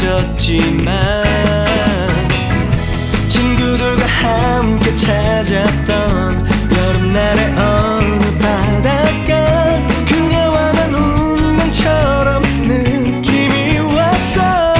멀어졌지만 친구들과 함께 찾았던 여름날의 어느 바닷가, 그녀와 난 운명처럼 느낌이 왔어.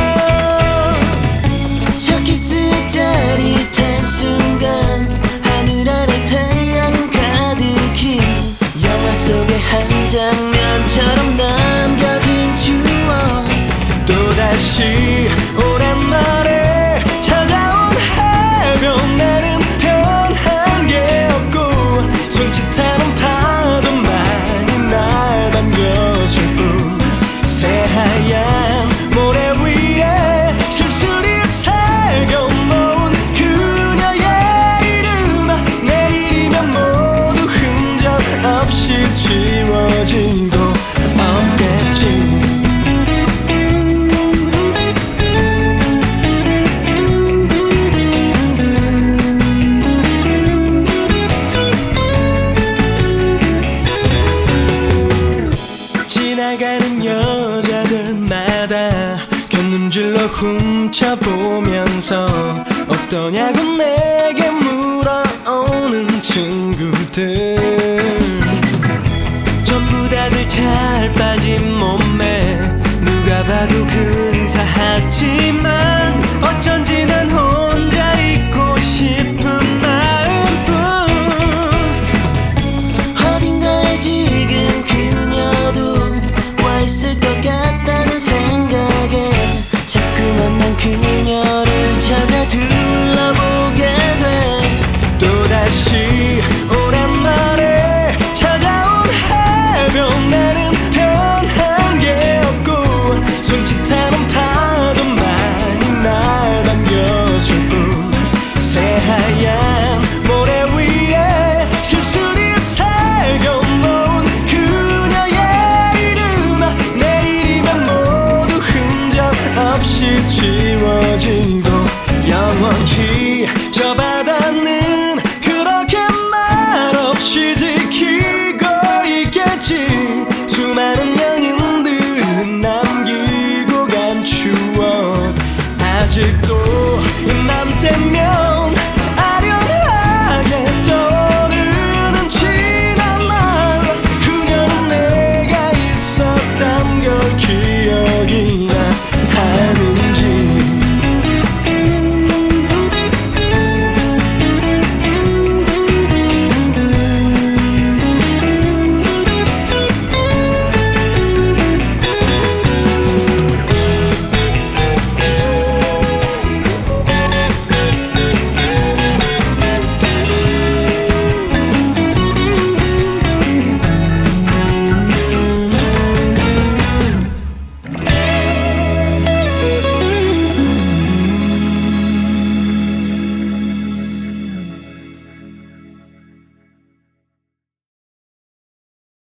첫 키스의 짜릿한 순간, 하늘 아래 태양 가득히 영화 속의 한 장면처럼 남겨진 추억. 또다시 오랜만에 찾아온 해변, 나는 변한 게 없고 손짓하는 파도만이 날 반겨줄 뿐. 새하얀 모래 위에 술술이 새겨놓은 그녀의 이름, 내일이면 모두 흔적 없이 지워지고 없겠지. 지나가는 여자들마다 곁눈질로 훔쳐보면서 어떠냐고 내게 물어오는 친구들, 전부 다들 잘 빠진 몸매, 누가 봐도 근사하지만 어쩐지 난 혼자 있고 싶은 마음뿐. 어딘가에 지금 그녀도 와 있을 것 같다는 생각에 자꾸만 난 그녀를 찾아 둘러보게 돼. 또다시 오랜만에 찾아온 해변, 나는 변한 게 없고 손짓하는 파도만이 날 반겨줄 뿐. 새하얀 모래 위에 술술이 새겨놓은 그녀의 이름, 내일이면 모두 흔적 없이 지워지고 영원히 저 바다는 그렇게 말없이 지키고 있겠지. 수많은 연인들은 남기고 간 추억, 아직도 이맘때면